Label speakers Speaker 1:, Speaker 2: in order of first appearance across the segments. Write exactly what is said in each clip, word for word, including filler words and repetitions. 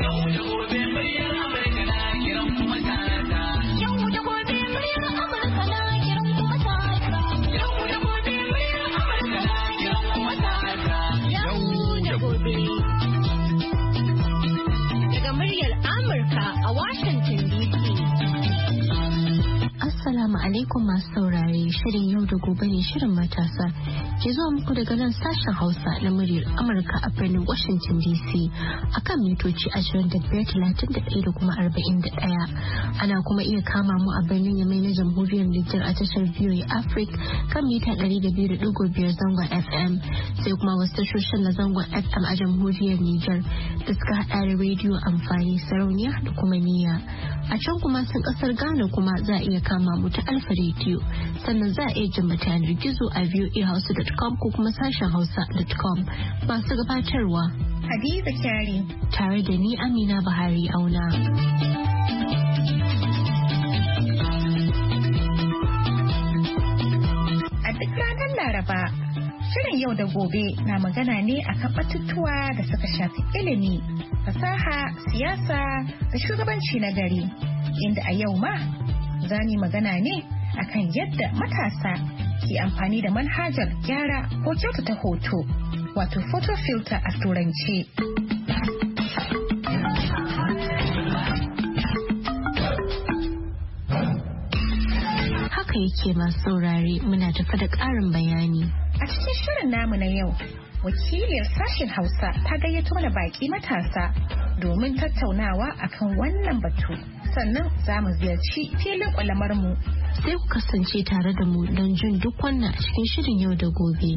Speaker 1: Assalamu alaikum masu saurare, shirin yau da gobe ne shirin matasa ke zuwa muku daga nan sashen Hausa na muryar Amurka a birnin Washington D C akan mitoci ashirin da biyar, talatin da ɗaya da kuma arba'in da ɗaya. Ana kuma iya kama mu a birnin Yamai na Jamhuriyar Nijar a tashar V O A Africa kan mita ɗari da biyu da ɗigo biyar zangon F M, sai kuma wasu tashoshin na zangon F M a Jamhuriyar Nijar da suka haɗa da rediyo amfani, sarauniya da kuma niyya. A can kuma sun ƙasar Ghana kuma za a iya kama mu ta Alfa Radio, sannan za a iya jin mata yanar gizo a voahausa dot com ko kuma sashen hausa dot com. Masu gabatarwa
Speaker 2: Hadiza Kyari
Speaker 1: tare da ni Amina Bahari Auna.
Speaker 2: A duk ranar Laraba, shirin yau da gobe na magana ne akan batutuwa da suka shafi ilimi, fasaha, siyasa da shugabanci na gari, inda a yau ma za mu magana ne akan yadda matasa ke amfani da manhajar gyara ko kyautata hoto, wato photo filter a turanci.
Speaker 1: Haka yake masu saurare, muna tafa da ƙarin bayani.
Speaker 2: A cikin shirin namu na yau, wakiliyar sashen Hausa ta gayyato mana baƙi matasa domin tattaunawa akan wannan batu. Sannan za mu ziyarci filin mu.
Speaker 1: Sai ku kasance tare da mu don jin duk wannan a cikin shirin yau da gobe.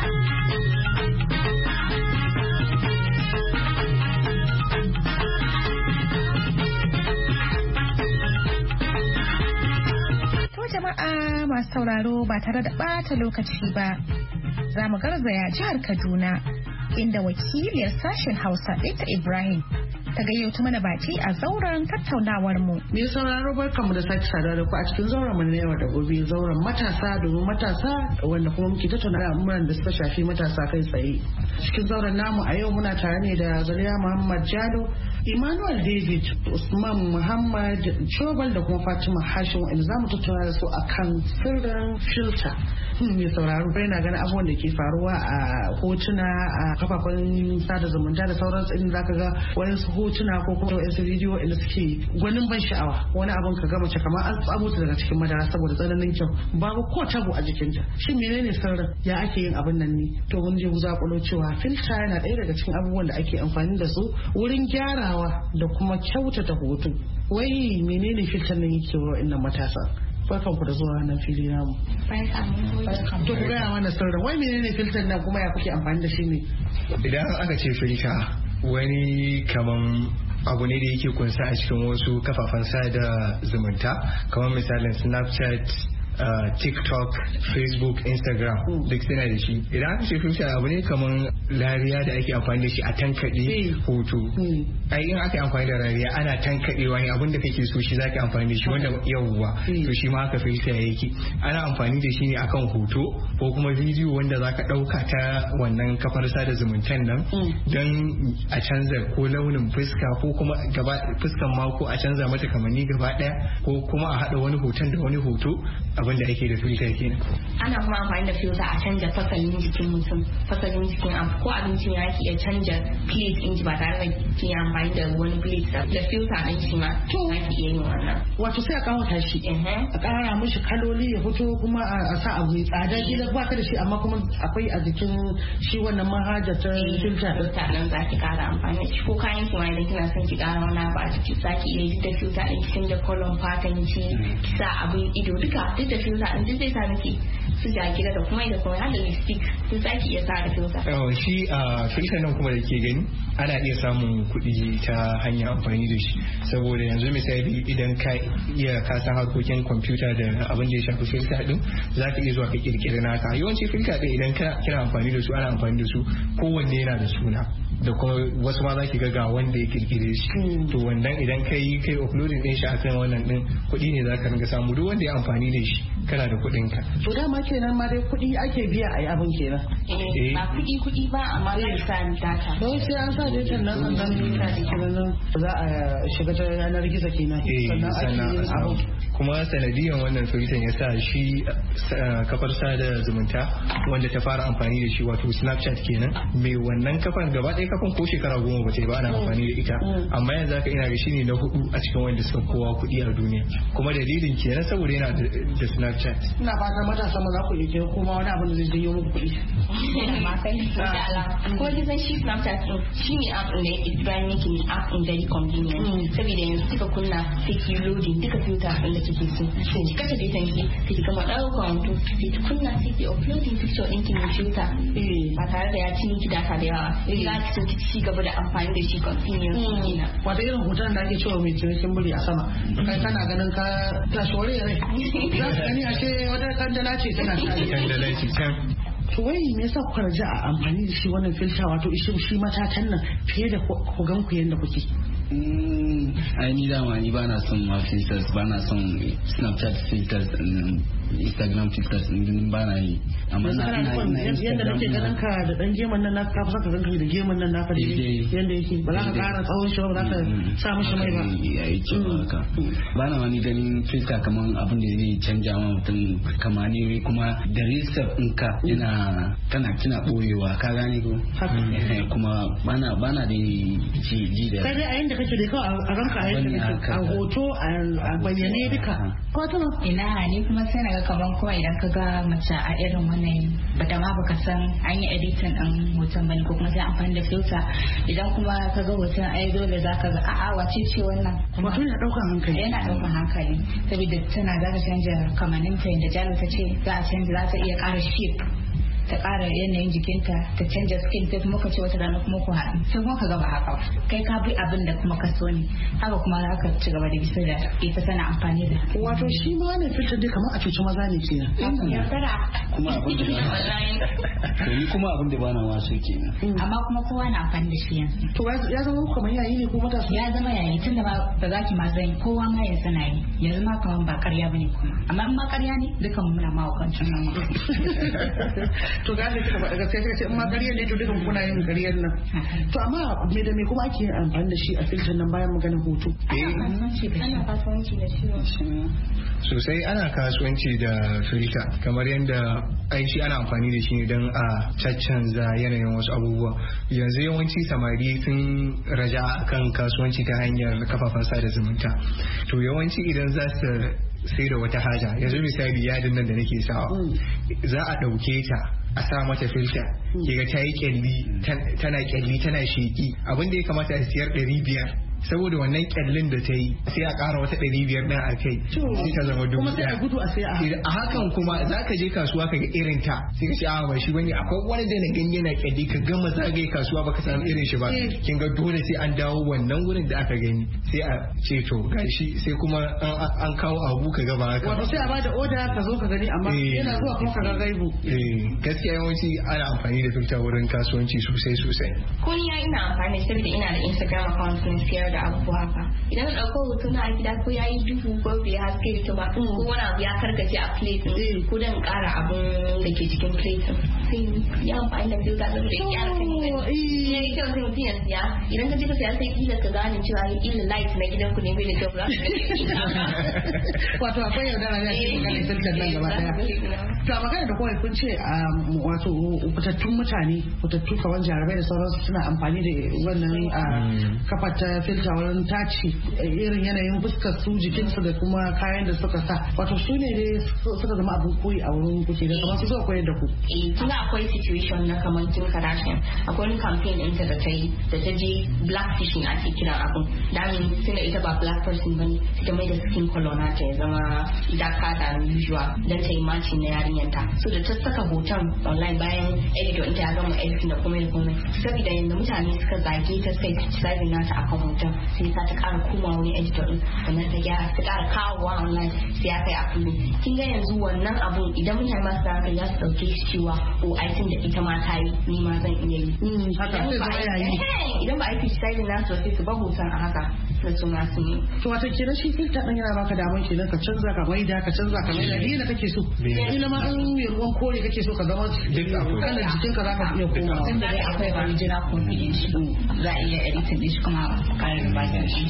Speaker 2: To jama'a masu sauraro ba tare da ɓata lokaci ba, za mu garzaya jihar Kaduna inda wakiliyar sashen Hausa Ita Ibrahim ta gayyato mana baki a zauren tattaunawar mu.
Speaker 3: Me sauraro barkanmu da sake saduwa da ku a cikin zauren mu na yau da gobe, zauren matasa domin matasa, wanda kuma muke tattauna al'amuran da suka shafi matasa kai tsaye. Cikin zauren namu a yau muna tare ne da Zaliya Muhammad Jalo, Emmanuel David, Usman Muhammad Chobal da kuma Fatima Hashim, inda zamu tattauna da su akan sirrin filter. Mai sauraro bai na ganin abubuwan da ke faruwa a hotuna a kafafen sada zumunta da sauransu, inda zaka ga wani hotuna ko kuma wasu bidiyo inda suke gwanin ban sha'awa, wani abun ka ga mace kamar an tsamo ta daga cikin madara saboda tsananin kyau, babu ko tabo a jikinta. Shin menene sirrin? Ya ake yin abin nan ne? To mun je zakulo cewa filter yana ɗaya daga cikin abubuwan da ake amfani da su wurin gyarawa da kuma kyautata hoto. Wai menene filter nan yake wa wa'annan matasa? Barkan ku da zuwa nan fili namu. To ku gaya mana sirrin, wai menene filter nan kuma ya kuke amfani da shi ne?
Speaker 4: Idan aka ce filter wani kaman abu ne da yake kunsa a cikin wasu kafafen sada zumunta kamar misalin Snapchat, Uh, TikTok, Facebook, Instagram mm. duk suna da shi. Idan aka ce filter abu ne kamar rariya da ake amfani da shi a tankaɗe hoto. Mm. Ai in aka yi amfani da rariya ana tankaɗewa ne, abinda kake so shi zaka amfani da shi, wanda yawwa mm. to shi ma haka filter yake. Ana amfani da shi ne akan hoto ko kuma bidiyo wanda zaka ɗauka ta wannan kafar sada zumuntan nan mm. don a canza ko launin fuska ko kuma gaba fuskan ma ko a canza mata kamanni gaba ɗaya ko kuma a haɗa wani hoton da wani hoto. Abin da ake da filter kenan.
Speaker 5: Ana kuma amfani da filter a canja fasalin jikin mutum, fasalin jikin ko abincin ya ke iya canja plate in ji ba tare da kin amfani da wani plate da filter din shi ma ya ke iya yin wannan.
Speaker 3: Wato sai a kawata shi, a ƙara mishi kaloli ya fito kuma a sa abu mai tsada, kila ba ka da shi amma kuma akwai a jikin shi wannan manhajar ta filter.
Speaker 5: Filter nan za ki ƙara amfani da shi ko kayan ki ma idan kina son ki ƙara wani abu a jiki za ki iya yi da filter din, canja kolon fatan ki, ki sa abin ido duka duk da filter din duk zai sa miki su jagira da kuma da kuma hada lipstick sun saki iya sa da filter.
Speaker 4: Yawan shi a filter nan kuma da ke gani ana iya samun kuɗi ta hanyar amfani da shi, saboda yanzu misali idan ka iya ka san harkokin kwamfuta da abin da ya shafi filter din za ka iya zuwa ka kirkiri naka. Yawanci filter din idan kina amfani da su ana amfani da su kowanne yana da suna da kuma wasu ma za ki ga wanda ya kirkire shi, to wannan idan kai kai uploading din shi akan wannan din kuɗi ne za ka ringa samu, duk wanda ya amfani da shi kana da kuɗin ka.
Speaker 3: To dama kenan ma dai kuɗi ake biya a yi abin kenan.
Speaker 5: Eh ba kuɗi kuɗi ba amma zai sa data.
Speaker 3: Don sai an sa data nan an dan nan za a shiga ta yanar gizo kenan.
Speaker 4: Sannan a samu. Kuma sanadiyan wannan filter ya sa shi kafar sada zumunta wanda ta fara amfani da shi wato Snapchat kenan. Mai wannan kafan gaba ɗaya kafan ko shekara goma ba ta ba ana amfani da ita. Amma yanzu haka ina ga shi ne na hudu a cikin wanda suka kowa kuɗi a duniya. Kuma dalilin kenan saboda yana da Snapchat.
Speaker 3: Ina fatan matasa ma za ku iya kuma wani abin da zai janyo muku kuɗi.
Speaker 5: Ko kin san shi Snapchat shi ne app ne is trying making app in very convenient. Saboda yanzu kika kunna sai ki loading duka filter ɗin da kike so. Sai ki kashe data ki sai ki gama ɗaukar hoto sai ki kunna sai ki uploading picture ɗin ki ne filter. Ba tare da ya ci miki data da yawa. Za ki so ki ci gaba da amfani da shi continuous.
Speaker 3: Wata irin hoton da ake cewa mai cinikin buri a sama. Kai kana ganin ka tashi wani rai. Za ka gani ashe wata kandala ce tana tare.
Speaker 4: Kandala ce can.
Speaker 3: To wai me yasa kuka raja a amfani da shi wannan filter wato shi matatan nan fiye da ku gan ku yanda kuke?
Speaker 6: ai ni dama ni bana son ma filters bana son Snapchat filters Instagram filters din bana yi amma na ina
Speaker 3: yanda nake ganin ka da dan geman nan naka ka saka ganka da geman nan naka da yanda yake ba za ka ƙara tsawon shi ba za ka sa mishi mai ba
Speaker 6: yayi cewa haka bana wani ganin filter kaman abin da zai canja ma mutum kamani kuma da reset ɗinka yana tana kina boyewa ka gane ko kuma bana bana da ji ji da
Speaker 3: kai dai a yanda kake da kawai a ranka a yanda kake a hoto a bayyane duka ko to
Speaker 2: ina ne kuma sai naga kaman kuma idan ka ga mace a irin wannan bata ma baka san an yi editing din hoton bane ko kuma sai amfani da filter idan kuma ka ga hoton ai dole zaka ga a'a wace ce wannan
Speaker 3: kuma yana daukan hankali
Speaker 2: yana daukan hankali saboda tana za ta canja kamannin ta inda Jalo ta ce za a canja za ta iya ƙara shape ta ƙara yanayin jikinta ta canja skin sai kuma ka ce wata rana kuma ku haɗu sai kuma ka gaba haka kai ka bi abin da kuma ka so ne haka kuma za ka ci gaba da bisa da ita tana amfani da
Speaker 3: wato shi ma ne filter dai kamar a cuci maza ne kenan
Speaker 6: kuma abin da to ni kuma abin da bana ma so kenan
Speaker 2: amma kuma kowa na amfani da shi yanzu
Speaker 3: to ya zama kamar yayi ne ko matasa
Speaker 2: ya zama yayi tunda ba ba za ki ma zan kowa ma yanzu na yi yanzu ma kamar ba ƙarya bane kuma amma in ma ƙarya ne dukan muna ma hukuncin nan
Speaker 3: to ga ne kika faɗa gaskiya kika ce in ma ƙaryar ne to dukan kuna yin ƙaryar nan to amma me da me kuma ake amfani da shi a filter nan bayan maganar hoto
Speaker 5: ana kasuwanci da shi
Speaker 4: sosai ana kasuwanci da filter kamar yadda aishi ana amfani da shi ne don a caccanza yanayin wasu abubuwa yanzu yawanci samari sun raja kan kasuwanci ta hanyar kafafen sada zumunta to yawanci idan za su sai da wata haja yanzu misali yadin nan da nake sawa za a ɗauke ta a sa mata filter kiga ta yi kyalli tana kyalli tana sheki abin da ya kamata a siyar ɗari biyar saboda wannan kyallin da ta yi sai a ƙara wata ɗari biyar ɗin a kai sai ta zama dubu ɗaya a hakan kuma za ka je kasuwa ka ga irin ta sai ka ce a ba shi bane akwai wani da na ganye na kyalli ka gama zagaye kasuwa baka samu irin shi ba kin ga dole sai an dawo wannan wurin da aka gani sai a ce to gashi sai kuma an kawo abu ka ga ba haka
Speaker 3: wato sai a bada oda ka zo ka gani amma yana zuwa kuma ka ga gaibu
Speaker 4: gaskiya yawanci ana amfani da filter wurin kasuwanci sosai sosai
Speaker 5: ko ni ina amfani saboda ina da Instagram account na siyar da abubuwa haka idan na ɗauko hoto na a gida ko ya yi duhu ko bai haske ta ba ko wani abu ya karkace a plate ko dan ƙara abun da ke cikin plate sai ya amfani da filter saboda ya gyara kan ya yi kyau sai mutum ya siya idan ka je ka siya sai kila ka gane cewa ila light na gidan ku ne bai da kyau ba
Speaker 3: wato akwai yaudara ya ce magana filter nan gaba daya to magana da kawai kun ce wato fitattun mutane fitattu kamar jarabai da sauransu suna amfani da wannan kafa ta filter wurin taci irin yanayin fuskar su jikinsu da kuma kayan da suka sa wato su ne dai suka zama abin koyi a wurin kuke da kamar su zuwa koyar da ku
Speaker 5: eh tuna akwai situation na kamar Kim Kardashian akwai wani campaign ɗinta da ta yi da ta je blackfishing ake kiran abin damin tunda ita ba black person bane sai ta mai da skin color na ta ya zama darker than usual dan ta yi matching na yarinyanta so da ta saka hoton online bayan editor ɗinta ya gama editing da kuma da kuma saboda yanda mutane suka zage ta sai criticize nata akan hoton sai sa ta ƙara koma wani editor din sannan ta gyara ta ƙara kawowa online sai ya kai a kullu kin ga yanzu wannan abun idan mutane masu da hankali za su ɗauke shi cewa o ai tun da ita ma ta yi ni ma zan iya yi
Speaker 3: haka sai zama baya yi
Speaker 5: idan ba a yi criticizing na sosai su ba hoton a haka da su masu ne.
Speaker 3: To wata kenan shi filta ɗin yana baka damar kenan ka canza ka maida ka canza ka maida ni da kake so. Kila ma in mai ruwan kore kake so ka zama kalan jikinka za ka iya komawa.
Speaker 2: Tunda dai akwai original copy din shi za a iya editing din shi kuma karin bakin shi.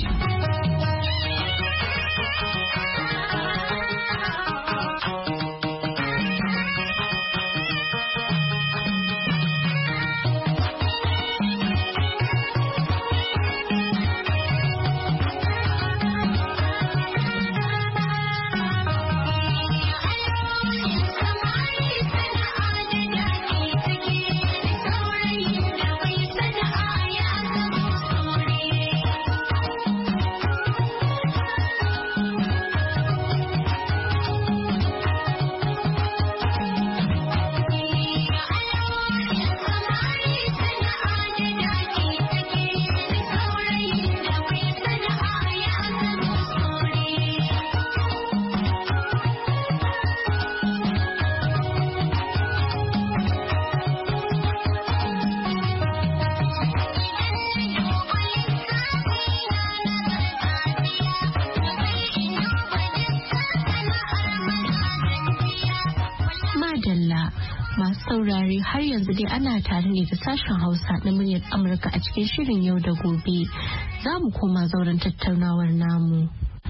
Speaker 1: saurare har yanzu dai ana tare ne da sashen Hausa na muryar Amurka a cikin shirin yau da gobe. Za mu koma zauren tattaunawar namu.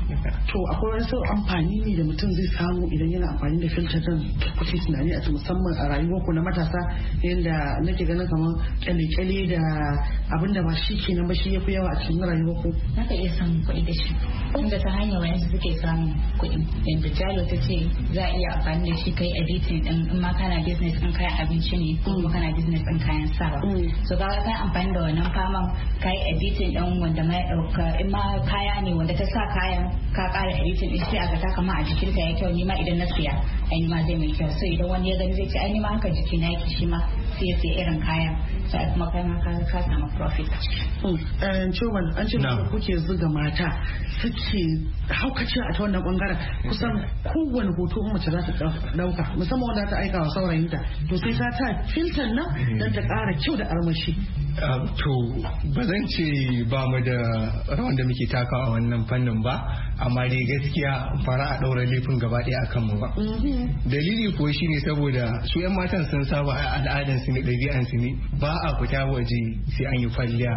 Speaker 3: To akwai wasu amfani ne da mutum zai samu idan yana amfani da filter din kuke tunani a musamman a rayuwarku na matasa yadda nake ganin kamar kyale-kyale da abin da ba shi kenan ba shi ya fi yawa a cikin rayuwarku.
Speaker 2: Naka iya samun kuɗi da shi. Inda ta hanyar wayansu suke samun kuɗi. Yanda Jalo ta ce za a iya amfani da shi kai editing din in ma kana business din kayan abinci ne kuma kana business din kayan sawa. So ka kai amfani da wannan faman kai editing din wanda ma ya ɗauka in ma kaya ne wanda ta sa kayan ka ƙara editing din sai a ga ta kama a jikinka ya kyau ni ma idan na siya ai ni ma zai mai kyau so idan wani ya gani zai ce ai ni ma haka jiki na yake shi ma sai ya siya irin kayan sai kuma kai ma ka ka samu profit a ciki.
Speaker 3: Eh Choban an ce kuke zuga mata suke haukace a ta wannan bangaren kusan kowane hoto mace za ta dauka musamman wanda ta aika wa saurayinta to sai ta ta filter nan dan ta ƙara kyau da armashi.
Speaker 4: To ba zan ce ba mu da rawan da muke takawa a wannan fannin ba amma dai gaskiya fara a ɗaura laifin gaba ɗaya a kanmu ba. Dalili kuwa shine saboda su 'yan matan sun saba a al'adan su ne ɗabi'an su ne ba a fita waje sai an yi kwalliya.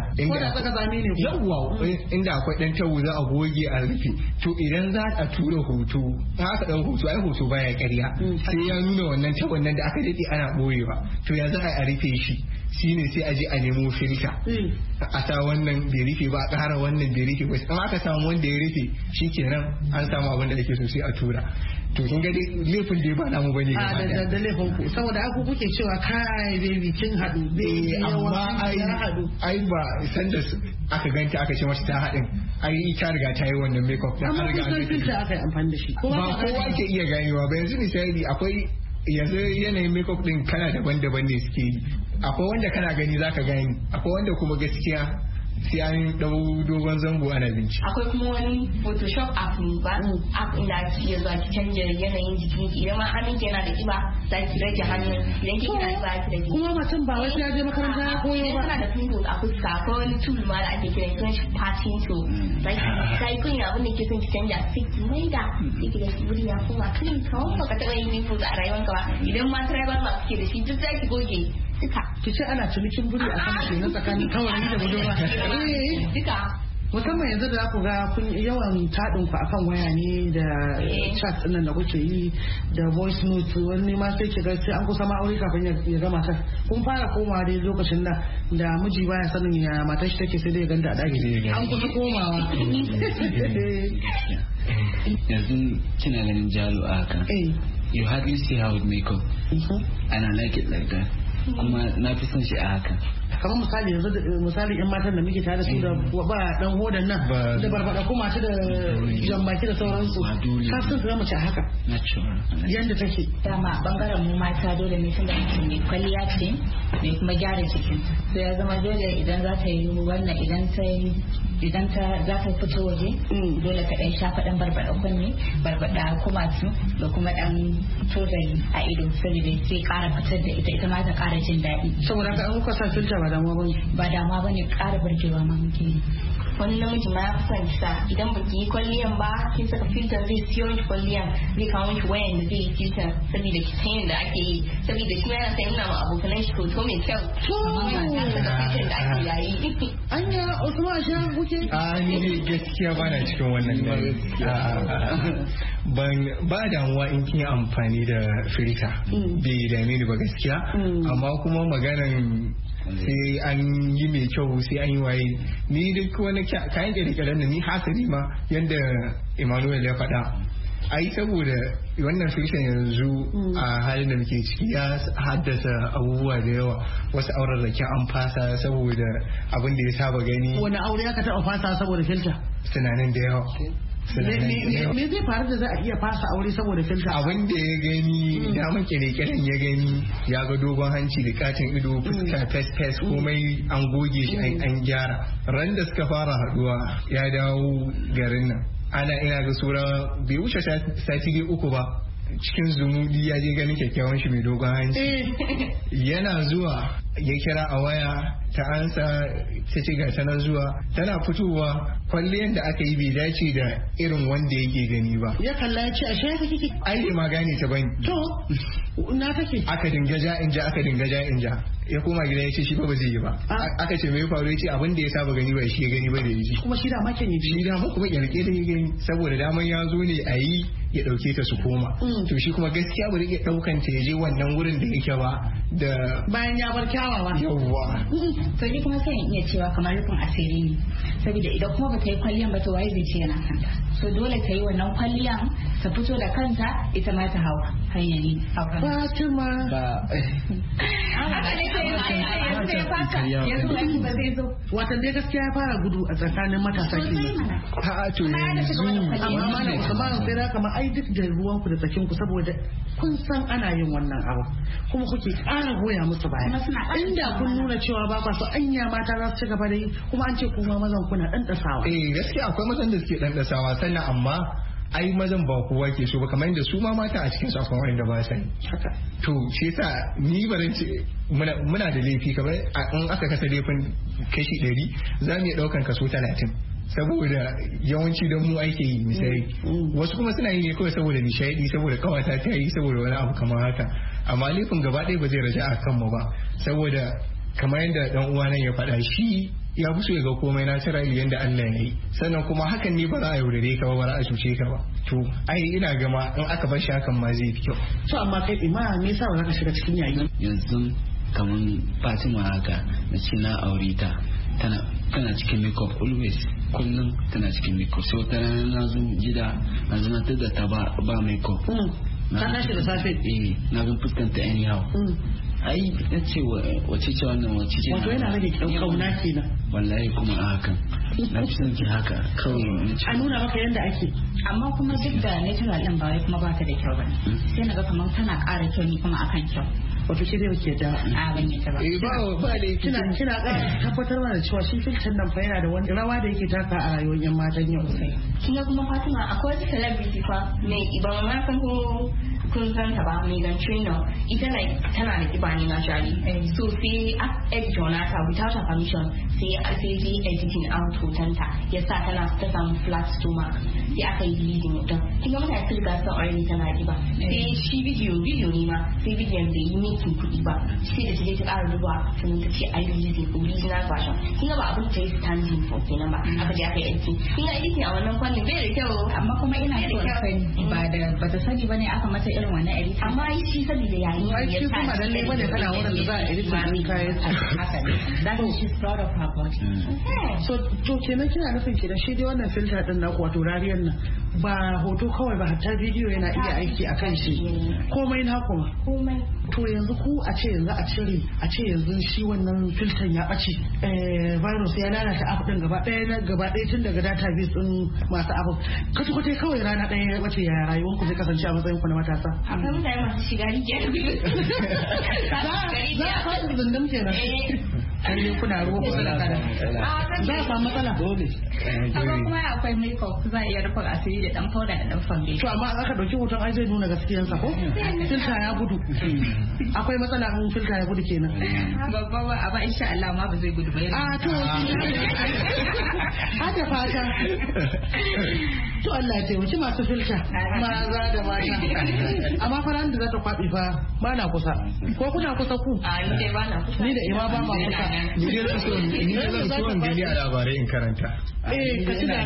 Speaker 4: Yawwa inda akwai ɗan tawu za a goge a rufe to idan za a tura hoto in aka ɗau hoto ai hoto baya ƙarya sai ya nuna wannan tawon nan da aka daɗe ana ɓoyewa to ya za a rufe shi shine sai a je a nemo filta a sa wannan bai rufe ba a ƙara wannan bai rufe ba in aka samu wanda ya rufe shikenan an samu abin da ake so sai a tura to kin ga laifin da ba namu bane
Speaker 3: a da da laifin ku saboda aku kuke cewa kai baby kin hadu baby
Speaker 4: amma ai ai ba san da aka ganta aka ce mata ta hadin ai ta riga ta yi wannan makeup da an riga an
Speaker 3: filta aka yi amfani da shi
Speaker 4: ba kowa ke iya ganewa ba yanzu misali akwai yanzu yanayin makeup din kana daban-daban ne suke yi akwai wanda kana gani zaka gani akwai wanda kuma gaskiya sai an dau dogon zango ana bincike.
Speaker 5: Akwai kuma wani Photoshop app ne ba app inda ake zuwa ki canja yanayin jikin ki idan ma hannun ki yana da kiba za ki rage hannun idan ki kina kiba ki rage.
Speaker 3: Kuma mutum ba wai ya je makaranta ya koyo ba.
Speaker 5: Kana da pimples a fuska ko wani tool ma da ake kiran kiran shi patching tool. Sai sai kun abin da ke son ki canja sai ki maida sai ki da wuri ya kuma clean kawai ka taɓa yin pimples a rayuwanka ba idan ma tribal ma suke da shi duk za ki goge. Duka.
Speaker 3: Ki ce ana cinikin buri a kan kenan tsakanin kawai da budurwa.
Speaker 5: Duka.
Speaker 3: Musamman yanzu da ku ga kun yawan taɗin ku akan waya ne da chat ɗin da kuke yi da voice note wani ma sai ki ga sai an kusa ma aure kafin ya gama ta. Kun fara komawa dai lokacin da da miji baya sanin ya matar shi take sai dai ya ganta a ɗaki. An kusa komawa.
Speaker 6: Yanzu kina ganin Jalo a haka. You hardly see her with makeup. And I like it like that. Kuma na fi son shi a haka.
Speaker 3: Kamar misali yanzu misali yan matan da muke tare su da ba dan hodan nan da barbada kuma ta da jambaki da sauransu ka san su mace a haka yanda take
Speaker 2: dama bangaren mu mata dole ne tunda mutum ne kwalliya ce ne kuma gyara jikin to ya zama dole idan za ta yi wannan idan ta idan ta za ta fito waje dole ka dan shafa dan barbada kunne barbada kumatu da kuma dan tozali a ido saboda sai kara fitar da ita ita ma ta kara jin daɗi
Speaker 3: saboda ka an kuka sa filta ba ba damuwa bane
Speaker 2: ba damuwa bane ƙara burgewa ma muke
Speaker 5: wani namiji ma ya fi son kisa idan ba ki yi kwalliyan ba kin saka filter zai siyo miki kwalliyan zai kawo miki wayan da zai yi filter saboda ki san yadda ake yi saboda shi yana san yana ma abokanan shi hoto mai kyau amma ba ta saka filter da ake yayi
Speaker 3: anya Usman shi kuke
Speaker 4: a ni gaskiya ba na cikin wannan ban ba damuwa in kin amfani da filter bai dame ni ba gaskiya amma kuma maganan sai an yi mai kyau sai an yi waye ni duk wani kayan kirkiren da ni hasari ma yadda Emmanuel ya faɗa ai saboda wannan fiction yanzu a halin da muke ciki ya haddasa abubuwa da yawa wasu auren rake an fasa saboda abin da ya saba gani
Speaker 3: wani aure aka taɓa fasa saboda filter
Speaker 4: tunanin da yawa
Speaker 3: me zai faru da za a iya fasa aure saboda filter
Speaker 4: abin da ya gani daman kere-keren ya gani ya ga dogon hanci da katin ido fuska fes-fes komai an goge shi an gyara ran da suka fara haduwa ya dawo garin nan ana ina ga sura bai wuce sati uku ba cikin zumudi ya je ganin kyakkyawan shi mai dogon hanci yana zuwa ya kira a waya ta ansa ta ce ga tana zuwa tana fitowa kwalliyar da aka yi bai dace da irin wanda yake gani ba
Speaker 3: ya kalla ya ce a shi kike
Speaker 4: ai ma gane ta bane
Speaker 3: to na take
Speaker 4: aka dinga ja in ja aka dinga ja in ja ya koma gida ya ce shi ba ba zai yi ba aka ce me ya faru ya ce abin da ya saba gani ba shi ya gani ba da ya ji
Speaker 3: kuma shi da makin ya
Speaker 4: shi da ma kuma yarke da ya gani saboda daman ya zo ne a yi ya dauke ta su koma to shi kuma gaskiya ba zai iya daukan ta ya je wannan wurin da yake ba da
Speaker 3: bayan ya bar kyawawa
Speaker 4: yawwa
Speaker 2: to ni kuma sai in iya cewa kamar rufin asiri ne saboda idan kuma ba ta yi kwalliyan ba to waye zai ce yana kanta so dole ta yi wannan kwalliyan ta fito da kanta ita ma ta hau hanyar ne
Speaker 3: Fatima
Speaker 2: haka ne kai yanzu ya fasa yanzu aiki ba zai zo
Speaker 3: watan dai gaskiya ya fara gudu a tsakanin matasa ke
Speaker 4: a to yanzu
Speaker 3: amma da Usman sai da kamar ai duk da ruwan ku da tsakin ku saboda kun san ana yin wannan abu kuma kuke ƙara goya musu baya inda kun nuna cewa ba kwa so anya mata za su ci gaba da yi kuma an ce kuma mazan kuna dan dasawa
Speaker 4: eh gaskiya akwai mazan da suke dan dasawa sannan amma ai mazan ba kowa ke so ba kamar yadda su ma mata a cikin su akwai wanda ba sa yi to shi yasa ni barin ce muna da laifi kamar in aka kasa laifin kashi ɗari za mu iya ɗaukan kaso talatin saboda yawanci don mu ake yi misali wasu kuma suna yi ne kawai saboda nishadi saboda kawata ta yi saboda wani abu kamar haka amma laifin gaba ɗaya ba zai raja a kanmu ba saboda kamar yadda dan uwa nan ya faɗa shi ya fi so ya ga komai na naturally yadda Allah ya yi sannan kuma hakan ne ba za a yaudare ka ba ba za a cuce ka ba to ai ina gama in aka bar shi hakan ma zai fi kyau
Speaker 3: to amma kai ima me yasa ba za ka shiga cikin yayi
Speaker 6: yanzu kamar Fatima haka na ce na aure ta tana tana cikin makeup always kullum tana cikin makeup so ta na zo gida na zana ta da ta ba ba makeup
Speaker 3: ta tashi da safe
Speaker 6: eh na ga fuskanta anyhow ai ya ce wace ce wannan wace ce
Speaker 3: wato yana rage kauna kenan
Speaker 6: wallahi kuma a hakan na fi son ki haka kawai
Speaker 3: a nuna maka yadda ake
Speaker 2: amma kuma duk da natural din ba wai kuma ba ta da kyau ba sai na ga kamar tana ƙara kyau ni kuma akan kyau
Speaker 3: wato ke dai ke da
Speaker 2: a ban yi ta ba
Speaker 4: eh ba ba da
Speaker 3: kina kina ƙara tabbatar da cewa shi filter nan fa yana da wani rawa da yake taka a rayuwar yan matan yau
Speaker 5: kin ga kuma Fatima akwai wata celebrity fa mai iban ma san ko kun san ta ba Megan Trainor ita like tana da kiba ne naturally so sai Ed Jonata without her permission sai sai sai editing out hotonta ya sa tana ta samu flat stomach sai aka yi deleting hoton kin ga mutane sun ga sun already tana kiba sai shi video video ne ma sai bidiyon da yi making kuɗi ba sai da sai ta ƙara duba sannan ta ce ai using original version kin ga ba abin da ya standing for kenan ba aka je aka yi editing kin ga editing a wannan fannin bai da kyau
Speaker 2: amma kuma ina so sani ba da bata sani bane aka mata irin wannan editing
Speaker 5: amma shi saboda yayin
Speaker 3: ai shi kuma dan ne bane kana wurin da za a editing din kayan
Speaker 2: haka ne that is she's proud of her body
Speaker 3: so to kenan kina nufin kenan shi dai wannan filter din na wato rariyar nan ba hoto kawai ba hatta bidiyo yana iya aiki a kan shi komai na kuma
Speaker 5: komai
Speaker 3: to yanzu ku a ce yanzu a cire a ce yanzu shi wannan filter ya ɓace virus ya lalata app din gaba ɗaya na gaba ɗaya tun daga database din masu abu kace kace kawai rana ɗaya ya ɓace ya rayuwar ku zai kasance a matsayin ku na matasa
Speaker 5: akwai mutane masu shiga rijiya
Speaker 3: za a fara zundum kenan ai kuna ruwa kusa da kada
Speaker 5: a
Speaker 3: za a samu matsala
Speaker 6: dole
Speaker 2: amma kuma akwai makeup za a iya rufe asiri da dan powder da dan foundation
Speaker 3: to amma aka dauki hoton ai zai nuna gaskiyarsa ko filta ya gudu akwai matsala mun filta ya gudu kenan
Speaker 2: babba ba amma insha Allah ma ba zai gudu ba
Speaker 3: a to haka fata to Allah ya taimaki masu filta maza da mata amma faran da za ta kwabi fa ba na kusa ko kuna kusa ku
Speaker 5: a ni dai ba na kusa
Speaker 3: ni da ima ba ma kusa
Speaker 4: ni dai so ni da so an gani a labarai in karanta
Speaker 3: eh ka tuna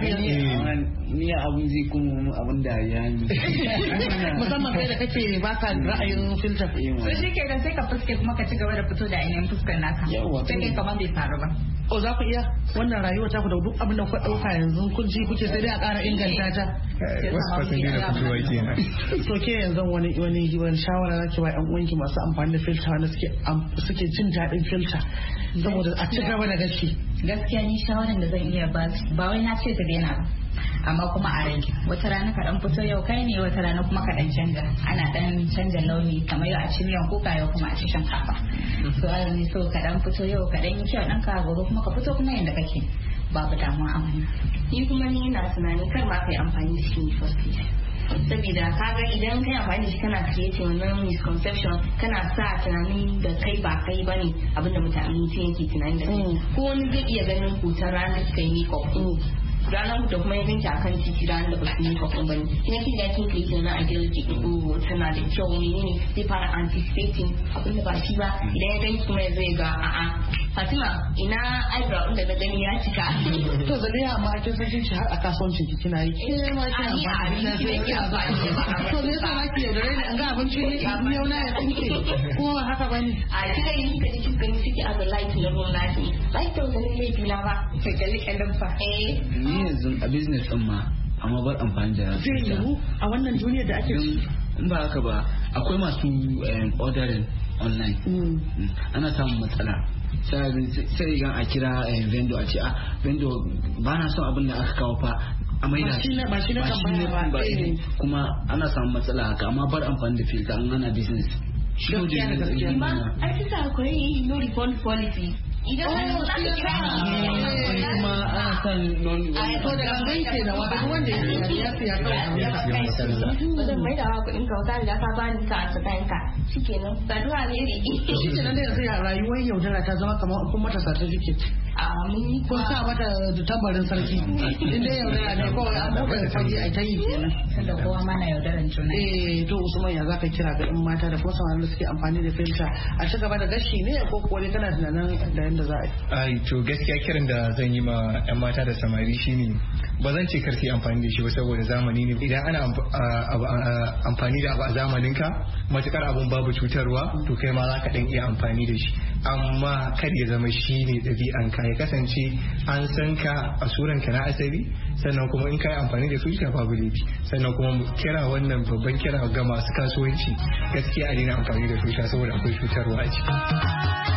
Speaker 6: ni abun zai kuma abun da ya yi
Speaker 3: musamman kai da kake baka ra'ayin filta
Speaker 2: to shi ke da sai ka fuske kuma ka ci gaba da fito da ainihin fuskar naka sai kai kamar bai faru ba
Speaker 3: o za ku iya wannan rayuwa ta ku da duk abin da ku dauka yanzu kun ji kuke sai dai a ƙara inganta ta
Speaker 4: wasu fasin da fitowa kenan
Speaker 3: so ke yanzu wani wani wani shawara zaki ba ƴan uwanki masu amfani da filta wanda suke suke jin daɗin filta saboda a ci gaba da gashi
Speaker 2: gaskiya ni shawaran da zan iya ba ba wai na ce ta daina ba amma kuma a rage wata rana ka dan fito yau kai ne wata rana kuma ka dan canja ana dan canja launi kamar yau a ci miyan kuka yau kuma a ci shinkafa so a ne so ka dan fito yau ka dan yi kyau dan ka gobe kuma ka fito kuma yanda kake babu damuwa a wannan
Speaker 5: ni kuma ni ina tunani kar ma kai amfani da shi ne first place saboda kaga idan kai amfani da shi kana creating wannan misconception kana sa tunanin da kai ba kai bane abinda mutane mutum yake tunani da kai ko wani zai iya ganin hoton ranar da suka yi makeup ranar da kuma ya ganki akan titi ranar da ba su yi makeup bane kina kin ga kin creating na ideology din oh tana da kyau menene zai fara anticipating abinda ba shi ba idan ya ganki kuma zai ga a'a Fatima ina eyebrow din da gani ya cika
Speaker 3: to zaliya amma kin san kin ci har a kasuwancin ki kina yi ke ma kina amfani da shi ki amfani to me yasa nake da rai an ga abinci ne yau na ya tsinke ko haka bane
Speaker 5: a kika yi kika ji gani suke a light na ruwan lafi light to ganin laifi na ba
Speaker 2: kai kalli kallon fa
Speaker 5: eh
Speaker 6: ni yanzu a business din ma amma bar amfani da
Speaker 3: zai yiwu a wannan duniyar da ake
Speaker 6: in ba haka ba akwai masu ordering online ana samun matsala sai ga a kira vendor a ce a vendor ba na son abin da aka kawo fa a maida shi
Speaker 3: ba shi na kan ba
Speaker 6: kuma ana samun matsala haka amma bar amfani da filter an ana business shi
Speaker 3: gaskiya da gaskiya
Speaker 5: ma ai kisa akwai no refund policy idan an za ka kira ni
Speaker 6: kuma ana san non
Speaker 3: ai to da gangan ke da wani wanda ya siya kawai
Speaker 5: ba zan mai da wa kuɗin ka wata da ka bani ka a tsakanin ka shikenan saduwa ne rigi
Speaker 3: shikenan da yanzu rayuwar yaudara ta zama kamar kun mata certificate
Speaker 5: a mun yi
Speaker 3: kun sa mata da tambarin sarki inda yaudara ne kawai an buɗe fage a ta yi kenan
Speaker 2: sanda kowa ma na yaudaran juna
Speaker 3: eh to Usman ya zaka kira ga ɗan mata da kuma samarin da suke amfani da filter a ci gaba da gashi ne ko kuwa kana tunanin da yanda za a yi
Speaker 4: ai to gaskiya kiran da zan yi ma yan mata da samari shine ba zan ce kar su yi amfani da shi ba saboda zamani ne idan ana amfani da abu a zamanin ka matukar abun babu cutarwa to kai ma za ka dan iya amfani da shi amma kar ya zama shi ne ɗabi'an ka ya kasance an san ka a suran ka na asali sannan kuma in ka yi amfani da su ka babu laifi sannan kuma mu kira wannan babban kira ga masu kasuwanci gaskiya a daina amfani da su saboda akwai cutarwa a ciki.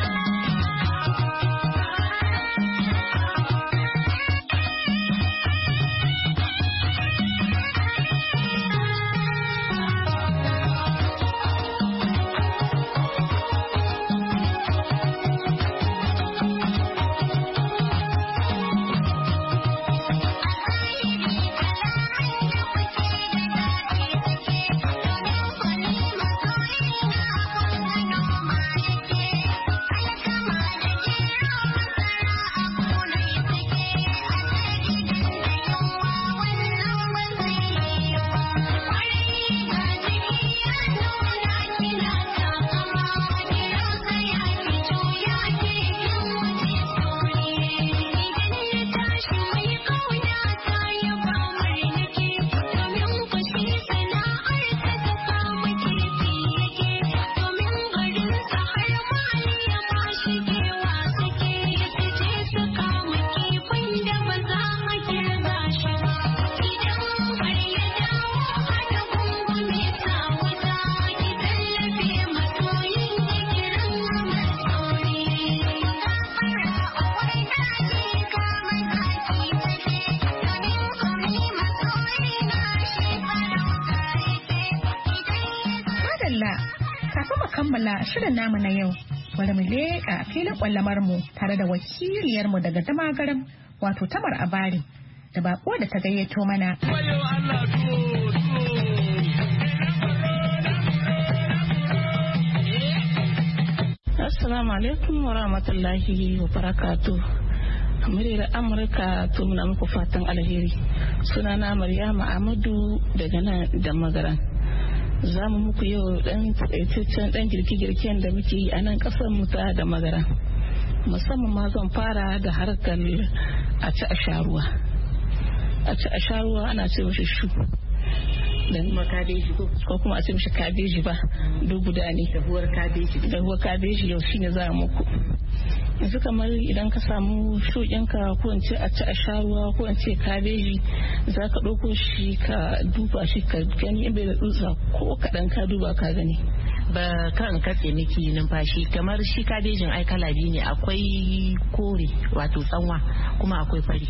Speaker 2: kammala shirin namu na yau bari mu leƙa filin kwallamar mu tare da wakiliyar mu daga Damagaram wato Tamar Abari da bako da ta gayyato mana.
Speaker 7: Assalamu alaikum wa rahmatullahi wa barakatuh. Muryar Amurka to muna muku fatan alheri. Sunana Maryama Amadu daga nan da Magaran. Za mu muku yau dan tsaitaccen dan girke-girken da muke yi a nan kasar mu ta da Magaran. Musamman ma zan fara da harkar a ci a sharuwa. A ci a sharuwa ana ce mishi shu. Dan kuma kabeji ko kuma a ce mishi kabeji ba duk guda ne. Dahuwar kabeji. Dahuwar kabeji yau shine za mu muku. Yanzu kamar idan ka samu shuɗinka ko in ce a ci a sharuwa ko in ce kabeji za ka ɗauko shi ka duba shi ka gani in bai da tsutsa ko kaɗan ka duba ka gani.
Speaker 8: Ba kan katse miki numfashi kamar shi kabejin ai kala biyu ne, akwai kore wato tsanwa kuma akwai fari.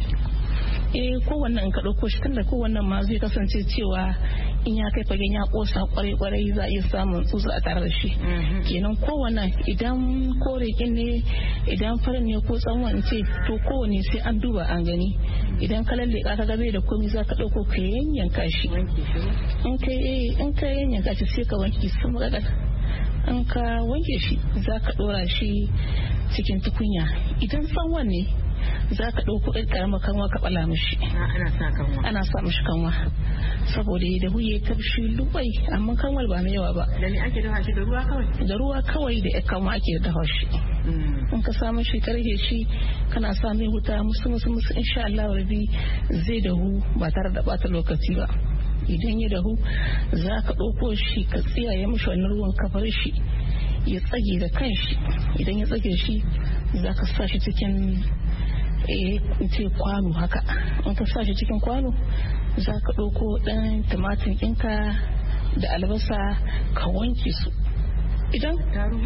Speaker 7: Eh kowannan in ka ɗauko shi tunda kowannan ma zai kasance cewa in ya kai fagen ya ƙosa kwarai-kwarai za a iya samun tsutsa a tare da shi. Kenan kowannan idan kore kin ne idan farin ne ko tsanwan ce to kowanne sai an duba an gani. Idan ka lalle ka ga bai da komai za ka ɗauko ka yanyanka shi. In ka in ka yanyanka shi sai ka wanke sama ga in ka wanke shi za ka ɗora shi cikin tukunya. Idan tsanwan ne za ka ɗauko ɗan ƙaramar kanwa ka ɓala mishi.
Speaker 8: Ana sa kanwa.
Speaker 7: Ana sa mishi kanwa. Saboda ya dahu ya tafshi lubai amma kanwar ba mai yawa ba.
Speaker 8: Da me ake dafa shi da ruwa kawai?
Speaker 7: Da ruwa kawai da ƴan kanwa ake dafa shi. In ka sa mishi karhe shi kana sa mai wuta musu musu musu insha Allah rabi zai dahu ba tare da ɓata lokaci ba. Idan ya dahu za ka ɗauko shi ka tsiyaye mishi wannan ruwan ka bar shi ya tsage da kanshi. Idan ya tsage shi za ka sa shi cikin eh ce kwano haka. In ka sa shi cikin kwano za ka ɗauko ɗan tumatir ɗinka da albasa ka wanke su. Idan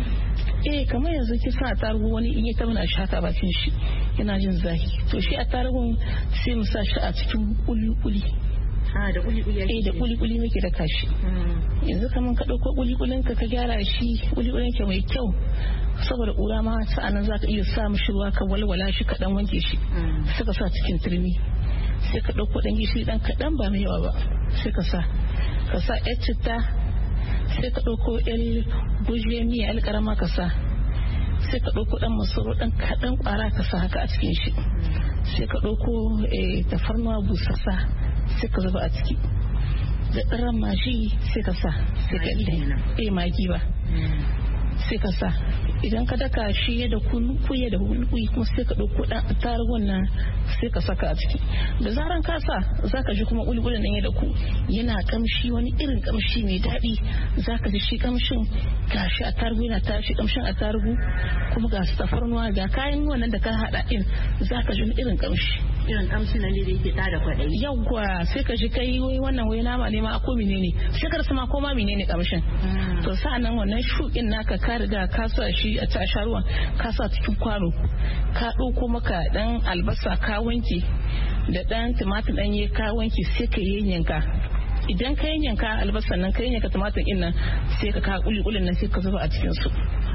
Speaker 7: eh kamar yanzu ki sa tarugu wani in ya tauna shi haka bakin shi yana jin zafi to shi a tarugun sai mu sa shi a cikin kuli-kuli.
Speaker 8: Ah da kuli-kuli
Speaker 7: eh da kuli-kuli muke da kashi. Yanzu kaman ka ɗauko kuli-kulin ka ka gyara shi kuli-kulin ka mai kyau saboda ƙura ma sa'anan za ka iya sa mishi ruwa ka walwala shi ka dan wanke shi sai ka sa cikin turmi sai ka ɗauko ɗan gishiri ɗan kaɗan ba mai yawa ba sai ka sa ka sa ƴar citta sai ka ɗauko ƴar gujiyar miya ƴar ƙarama ka sa sai ka ɗauko ɗan masoro ɗan kaɗan ƙwara ka sa haka a cikin shi sai ka ɗauko tafarnuwa busassa sai ka zuba a ciki da ɗaran mashi sai ka sa sai ka eh magi ba sai ka sa idan ka daka shi ya da kuye da hulkuyi kuma sai ka ɗauko ɗan tarugun nan sai ka saka a ciki da zaran ka sa za ka ji kuma ƙulƙulin nan ya da ku yana kamshi wani irin kamshi mai daɗi za ka ji shi kamshin gashi a tarugu yana tashi kamshin a tarugu kuma ga tafarnuwa ga kayan wannan da ka haɗa ɗin za ka ji wani irin kamshi
Speaker 8: irin kamshin nan da yake tada kwaɗayi.
Speaker 7: Yawwa sai ka ji kai wai wannan wai nama ne ma ko menene sai ka rasa ma ko ma menene kamshin. To sa'annan wannan shukin naka ka riga ka sa shi a tasha ruwan ka sa cikin kwano ka ɗauko maka dan albasa ka wanke da dan tumatir ɗanye ka wanke sai ka yanyanka. Idan ka yanyanka albasan nan ka yanyanka tumatir ɗin nan sai ka ka kuli kulin nan sai ka zuba a cikin su.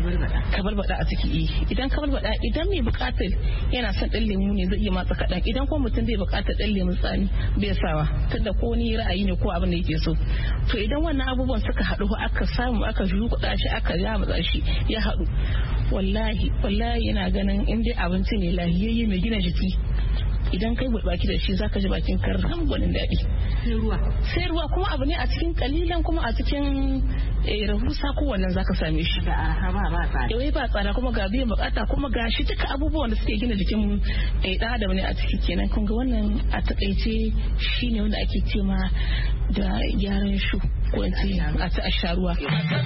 Speaker 7: Ka barbada a ciki idan ka barbada idan mai bukatar yana son dan lemu ne zai iya matsa kaɗan idan ko mutum bai bukatar dan lemun tsani bai sawa tunda ko ni ra'ayi ne ko abin da yake so to idan wannan abubuwan suka haɗu aka samu aka jukuɗa shi aka yamatsa shi ya haɗu wallahi wallahi yana ganin in dai abinci ne lahiyayye mai gina jiki idan kai baki da shi zaka ji bakin karram gwanin daɗi
Speaker 8: sai ruwa
Speaker 7: sai ruwa kuma abu ne a cikin kalilan kuma a cikin rahusa kowannen zaka same shi
Speaker 8: da arha ba ba tsada
Speaker 7: yawai ba tsada kuma ga biyan bukata kuma ga shi duka abubuwan da suke gina jikin ɗan adam ne a ciki kenan kun ga wannan a takaice shine wanda ake ce ma da gyaran shu ko a ta a sha ruwa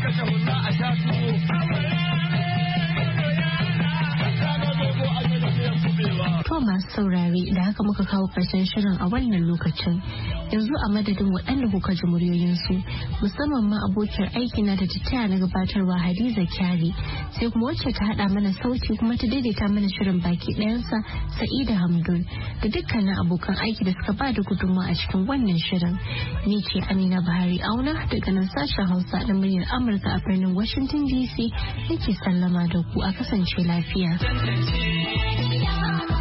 Speaker 1: To masu saurare da haka muka kawo karshen shirin a wannan lokacin yanzu a madadin waɗanda kuka ji muryoyinsu musamman ma abokiyar aiki na da ta na gabatarwa Hadiza Kyari sai kuma wacce ta haɗa mana sauti kuma ta daidaita mana shirin baki ɗayansa Sa'ida Hamdun da dukkanin abokan aiki da suka ba da gudunmawa a cikin wannan shirin. Ni ce Amina Buhari Auna daga nan sashen Hausa na muryar Amurka a birnin Washington D C nake sallama da ku a kasance lafiya.